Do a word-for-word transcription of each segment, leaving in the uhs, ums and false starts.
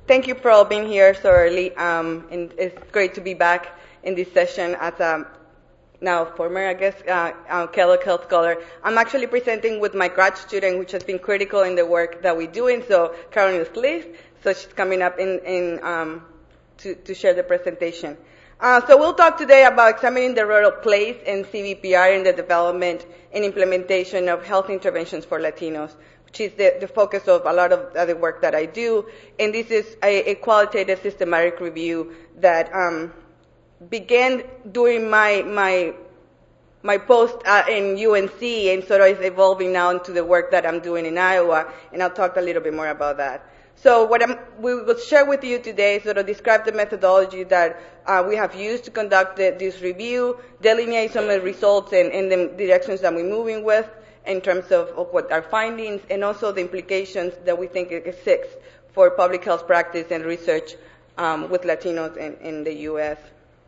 thank you for all being here so early. Um, and it's great to be back in this session as a now former, I guess, uh, uh, Kellogg Health Scholar. I'm actually presenting with my grad student, which has been critical in the work that we're doing, so Caroline Sleeth. So she's coming up in, in um, to, to share the presentation. Uh, so we'll talk today about examining the role of place in C V P R in the development and implementation of health interventions for Latinos, which is the, the focus of a lot of the work that I do. And this is a, a qualitative systematic review that um, began during my my my post uh, in U N C and sort of is evolving now into the work that I'm doing in Iowa, and I'll talk a little bit more about that. So what I'm, we will share with you today sort of describe the methodology that uh, we have used to conduct the, this review, delineate some of the results and, and the directions that we're moving with in terms of, of what our findings, and also the implications that we think it exists for public health practice and research um, with Latinos in, in the U S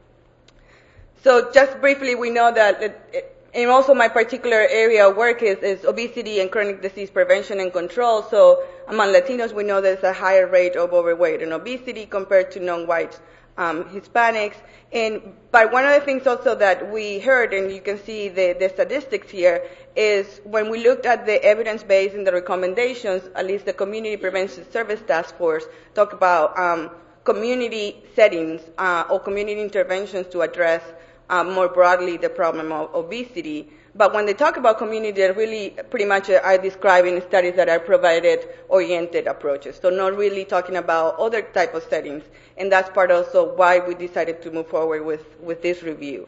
So just briefly, we know that, it, and also my particular area of work is, is obesity and chronic disease prevention and control. So among Latinos, we know there's a higher rate of overweight and obesity compared to non-white um, Hispanics. And but one of the things also that we heard, and you can see the, the statistics here, is when we looked at the evidence base and the recommendations, at least the Community Prevention Service Task Force talk about um, community settings uh, or community interventions to address Um, more broadly the problem of obesity. But when they talk about community, they really pretty much are describing studies that are provided-oriented approaches, so not really talking about other type of settings. And that's part also why we decided to move forward with, with this review.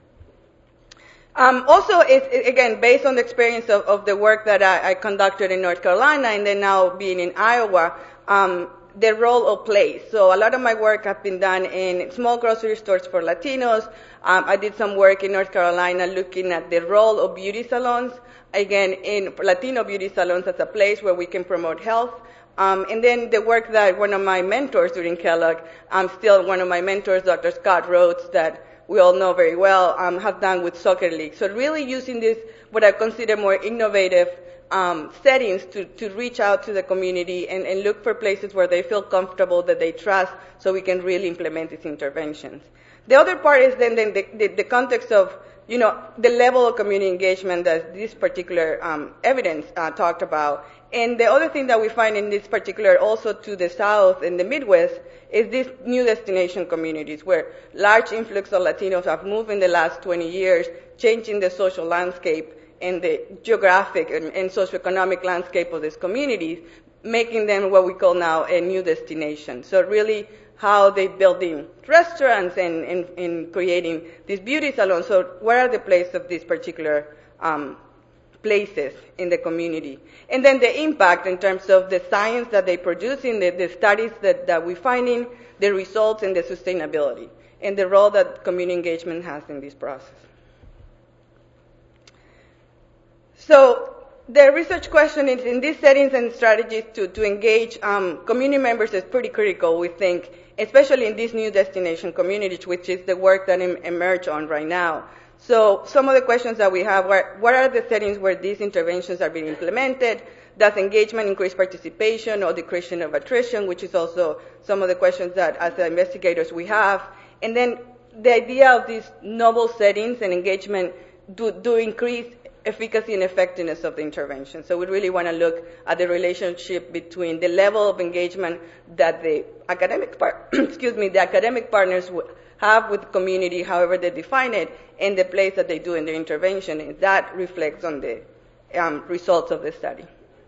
Um, also, it's, again, based on the experience of, of the work that I, I conducted in North Carolina and then now being in Iowa, um, the role of place. So a lot of my work has been done in small grocery stores for Latinos. Um, I did some work in North Carolina looking at the role of beauty salons, again, in Latino beauty salons as a place where we can promote health. Um, and then the work that one of my mentors during Kellogg, um, still one of my mentors, Doctor Scott Rhodes, that we all know very well, um, has done with soccer league. So really using this, what I consider more innovative Um, settings to, to reach out to the community and, and look for places where they feel comfortable, that they trust, so we can really implement these interventions. The other part is then, then the, the, the context of, you know, the level of community engagement that this particular um, evidence uh, talked about. And the other thing that we find in this particular, also to the south and the Midwest, is these new destination communities where large influx of Latinos have moved in the last twenty years, changing the social landscape and the geographic and, and socioeconomic landscape of these communities, making them what we call now a new destination. So really how they building restaurants and, and, and creating these beauty salons. So where are the places of these particular um, places in the community? And then the impact in terms of the science that they produce in the, the studies that, that we're finding, the results and the sustainability, and the role that community engagement has in this process. So the research question is, in these settings and strategies to, to engage um, community members is pretty critical, we think, especially in these new destination communities, which is the work that em- emerge on right now. So some of the questions that we have are, what are the settings where these interventions are being implemented? Does engagement increase participation or decreasing of attrition, which is also some of the questions that as investigators we have. And then the idea of these novel settings and engagement do, do increase efficacy and effectiveness of the intervention. So we really want to look at the relationship between the level of engagement that the academic par- excuse me, the academic partners have with the community, however they define it, and the place that they do in their intervention. And that reflects on the um, results of the study.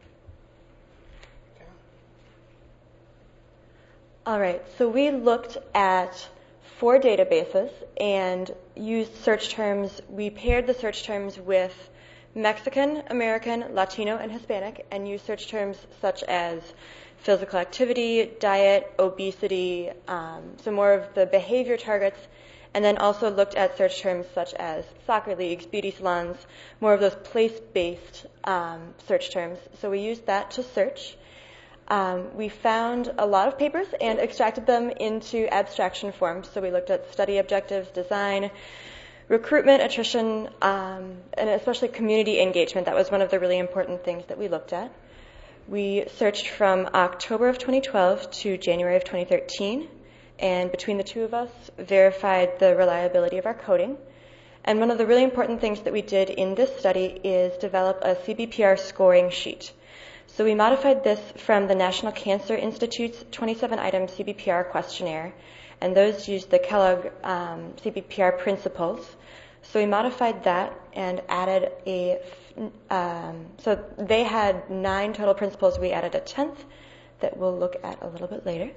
All right, so we looked at four databases and used search terms. We paired the search terms with Mexican, American, Latino, and Hispanic, and use search terms such as physical activity, diet, obesity, um, some more of the behavior targets, and then also looked at search terms such as soccer leagues, beauty salons, more of those place-based um, search terms. So we used that to search. Um, we found a lot of papers and extracted them into abstraction forms. So we looked at study objectives, design, recruitment, attrition, um, and especially community engagement. That was one of the really important things that we looked at. We searched from October of twenty twelve to January of twenty thirteen, and between the two of us, verified the reliability of our coding. And one of the really important things that we did in this study is develop a C B P R scoring sheet. So we modified this from the National Cancer Institute's twenty-seven item C B P R questionnaire, and those used the Kellogg um, C B P R principles. So we modified that and added a, um, so they had nine total principles. We added a tenth that we'll look at a little bit later.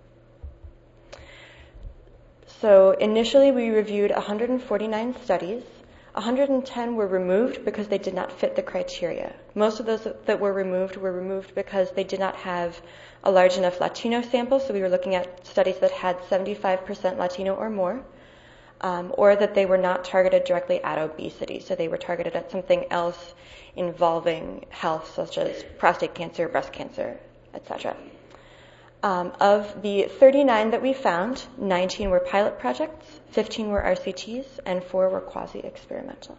So initially we reviewed one hundred forty-nine studies. one hundred ten were removed because they did not fit the criteria. Most of those that were removed were removed because they did not have a large enough Latino sample, so we were looking at studies that had seventy-five percent Latino or more, um, or that they were not targeted directly at obesity, so they were targeted at something else involving health, such as prostate cancer, breast cancer, et cetera. Um, of the thirty-nine that we found, nineteen were pilot projects, fifteen were R C Ts, and four were quasi-experimental.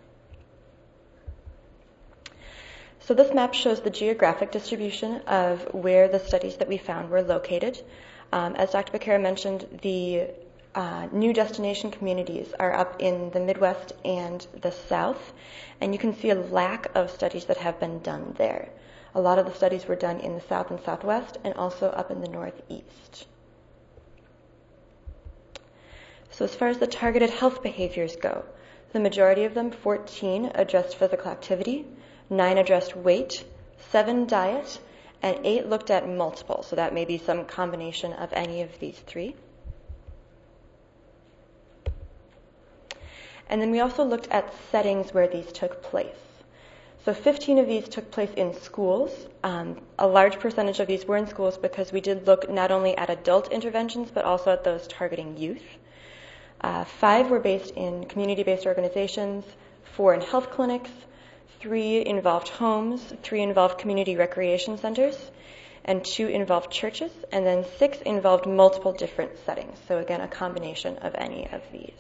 So this map shows the geographic distribution of where the studies that we found were located. Um, as Doctor Becerra mentioned, the uh, new destination communities are up in the Midwest and the South, and you can see a lack of studies that have been done there. A lot of the studies were done in the South and Southwest and also up in the Northeast. So as far as the targeted health behaviors go, the majority of them, fourteen, addressed physical activity, nine addressed weight, seven diet, and eight looked at multiple. So that may be some combination of any of these three. And then we also looked at settings where these took place. So fifteen of these took place in schools. Um, a large percentage of these were in schools because we did look not only at adult interventions, but also at those targeting youth. Uh, five were based in community-based organizations, four in health clinics, three involved homes, three involved community recreation centers, and two involved churches, and then six involved multiple different settings. So again, a combination of any of these.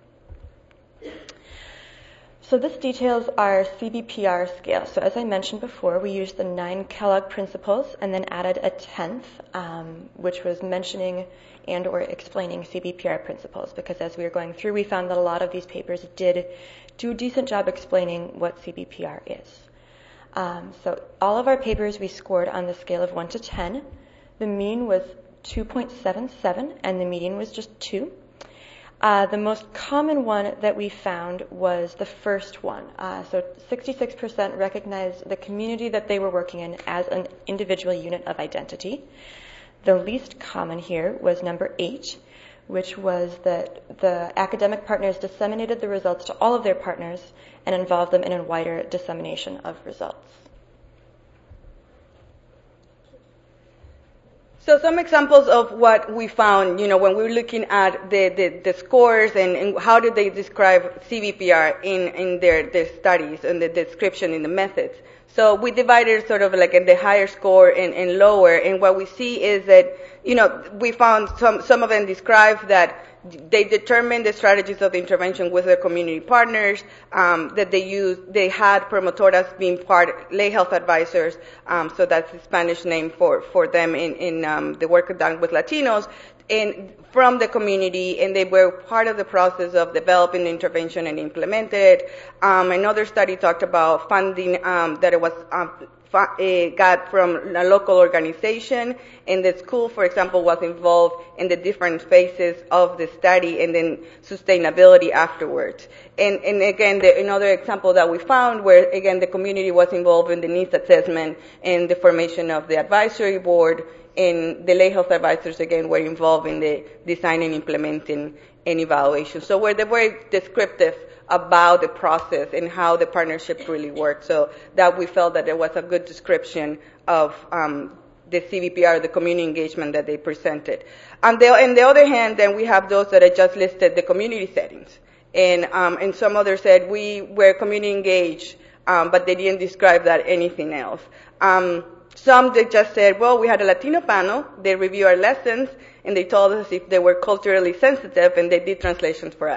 So this details our C B P R scale. So as I mentioned before, we used the nine Kellogg principles and then added a tenth, um, which was mentioning and or explaining C B P R principles, because as we were going through, we found that a lot of these papers did do a decent job explaining what C B P R is. Um, so all of our papers we scored on the scale of one to ten. The mean was two point seven seven and the median was just two. Uh, the most common one that we found was the first one. Uh, so sixty-six percent recognized the community that they were working in as an individual unit of identity. The least common here was number eight, which was that the academic partners disseminated the results to all of their partners and involved them in a wider dissemination of results. So some examples of what we found, you know, when we were looking at the, the, the scores and, and how did they describe C B P R in, in their, their studies and the description in the methods. So we divided sort of like in the higher score and, and lower, and what we see is that, you know, we found some, some of them describe that they determined the strategies of the intervention with their community partners, um, that they used, they had promotoras being part, lay health advisors, um, so that's the Spanish name for, for them in, in um, the work done with Latinos, and from the community, and they were part of the process of developing the intervention and implemented it. Um, another study talked about funding um, that it was um, Uh, got from a local organization, and the school, for example, was involved in the different phases of the study and then sustainability afterwards. And, and again, the, another example that we found where, again, the community was involved in the needs assessment and the formation of the advisory board, and the lay health advisors, again, were involved in the design and implementing an evaluation. So we're very descriptive about the process and how the partnership really worked, so that we felt that there was a good description of um, the C B P R, the community engagement that they presented. On the, on the other hand, then we have those that I just listed, the community settings. And, um, and some others said we were community engaged, um, but they didn't describe that anything else. Um, some they just said, well, we had a Latino panel, they reviewed our lessons, and they told us if they were culturally sensitive, and they did translations for us.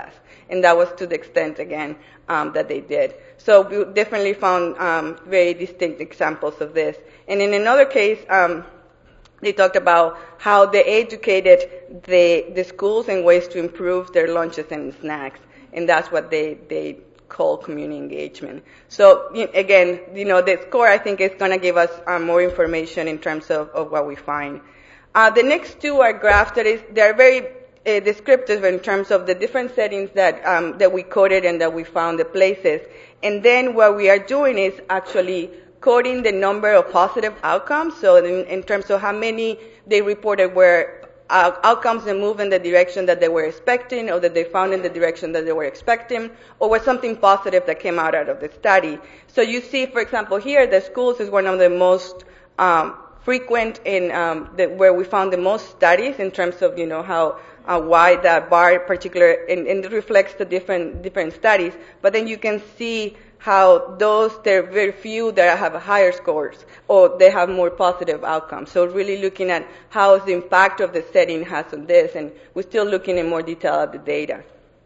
and that was to the extent, again, um, that they did. So we definitely found um, very distinct examples of this. And in another case, um, they talked about how they educated the, the schools in ways to improve their lunches and snacks, and that's what they, they call community engagement. So again, you know, the score, I think, is going to give us um, more information in terms of, of what we find. Uh, the next two are graphs that is, they're very uh, descriptive in terms of the different settings that, um, that we coded and that we found the places. And then what we are doing is actually coding the number of positive outcomes. So in, in terms of how many they reported were uh, outcomes that move in the direction that they were expecting, or that they found in the direction that they were expecting, or was something positive that came out, out of the study. So you see, for example, here, the schools is one of the most um, frequent in um, the, where we found the most studies in terms of, you know, how uh, wide that bar particular, and, and it reflects the different different studies. But then you can see how those, there are very few that have higher scores, or they have more positive outcomes. So really looking at how the impact of the setting has on this, and we're still looking in more detail at the data.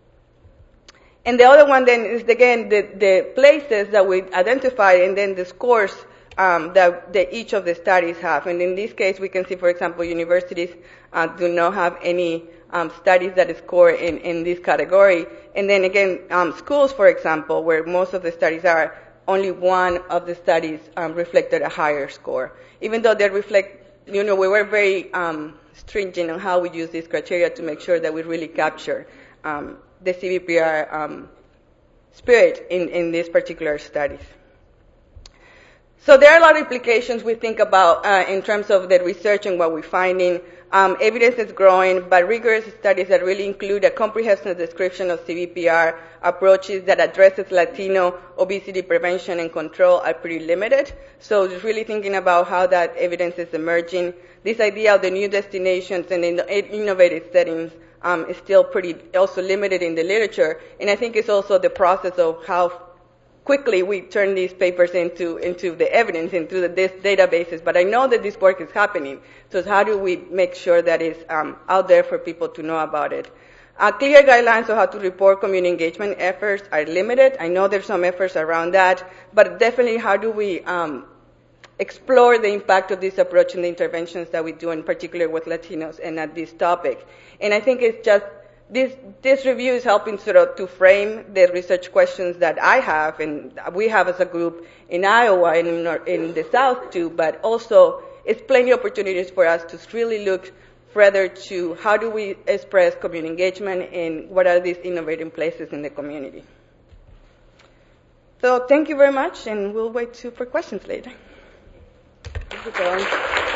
And the other one then is, again, the, the places that we identified, and then the scores um, that, that each of the studies have. And in this case, we can see, for example, universities uh, do not have any Um, studies that score in, in this category. And then again, um, schools, for example, where most of the studies are, only one of the studies um, reflected a higher score. Even though they reflect, you know, we were very um, stringent on how we use these criteria to make sure that we really capture um, the C V P R um, spirit in, in these particular studies. So there are a lot of implications we think about uh, in terms of the research and what we're finding. Um, evidence is growing, but rigorous studies that really include a comprehensive description of C V P R approaches that addresses Latino obesity prevention and control are pretty limited. So just really thinking about how that evidence is emerging. This idea of the new destinations and in the innovative settings um, is still pretty also limited in the literature. And I think it's also the process of how quickly we turn these papers into, into the evidence, into the this databases. But I know that this work is happening. So how do we make sure that it's um, out there for people to know about it? Uh, clear guidelines on how to report community engagement efforts are limited. I know there's some efforts around that, but definitely how do we um, explore the impact of this approach and the interventions that we do, in particular with Latinos and at this topic. And I think it's just This, this review is helping sort of to frame the research questions that I have, and we have as a group in Iowa and in, in the South too, but also it's plenty of opportunities for us to really look further to how do we express community engagement and what are these innovative places in the community. So thank you very much, and we'll wait to, for questions later. Thank you, John.